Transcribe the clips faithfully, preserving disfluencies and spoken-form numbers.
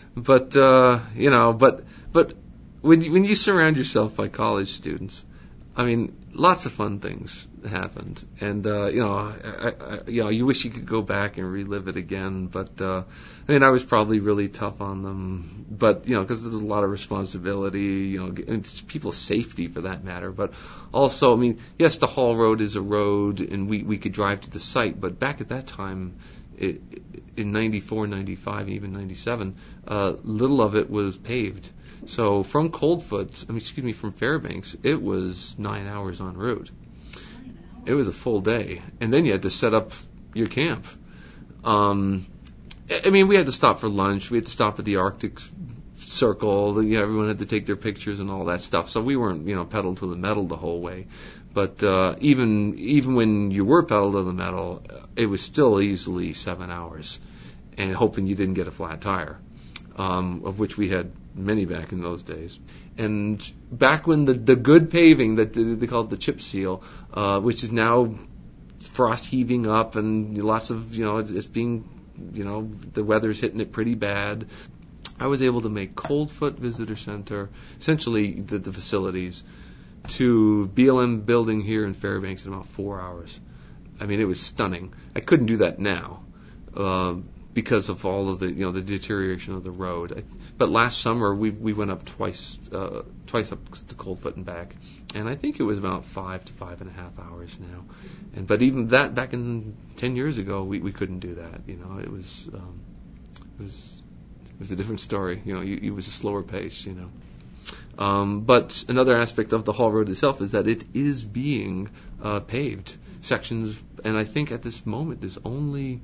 but uh, you know, but but when you, when you surround yourself by college students, I mean, lots of fun things happened, and uh, you know, I, I, you know, you wish you could go back and relive it again. But uh, I mean, I was probably really tough on them, but you know, because there's a lot of responsibility, you know, and it's people's safety for that matter. But also, I mean, yes, the Hall Road is a road, and we we could drive to the site, but back at that time, it, in ninety-four, ninety-five, even ninety-seven, uh, little of it was paved. So from Coldfoot, I mean, excuse me, from Fairbanks, it was nine hours en route. It was a full day, and then you had to set up your camp. Um, I mean, we had to stop for lunch. We had to stop at the Arctic Circle. You know, everyone had to take their pictures and all that stuff. So we weren't, you know, pedal to the metal the whole way. But uh, even even when you were pedal to the metal, it was still easily seven hours, and hoping you didn't get a flat tire. Um, of which we had many back in those days. And back when the, the good paving that they called the chip seal, uh, which is now frost heaving up and lots of, you know, it's, it's being, you know, the weather's hitting it pretty bad. I was able to make Coldfoot Visitor Center, essentially the, the facilities, to B L M building here in Fairbanks in about four hours. I mean, it was stunning. I couldn't do that now. Uh, because of all of the, you know, the deterioration of the road. I, but last summer we we went up twice uh, twice up to Coldfoot and back, and I think it was about five to five and a half hours now. And but even that back in ten years ago, we, we couldn't do that. You know, it was um, it was it was a different story. You know, you, it was a slower pace. You know. Um, but another aspect of the Hall Road itself is that it is being uh, paved sections, and I think at this moment there's only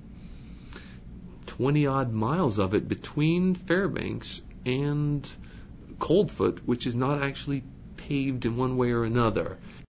twenty odd miles of it between Fairbanks and Coldfoot, which is not actually paved in one way or another.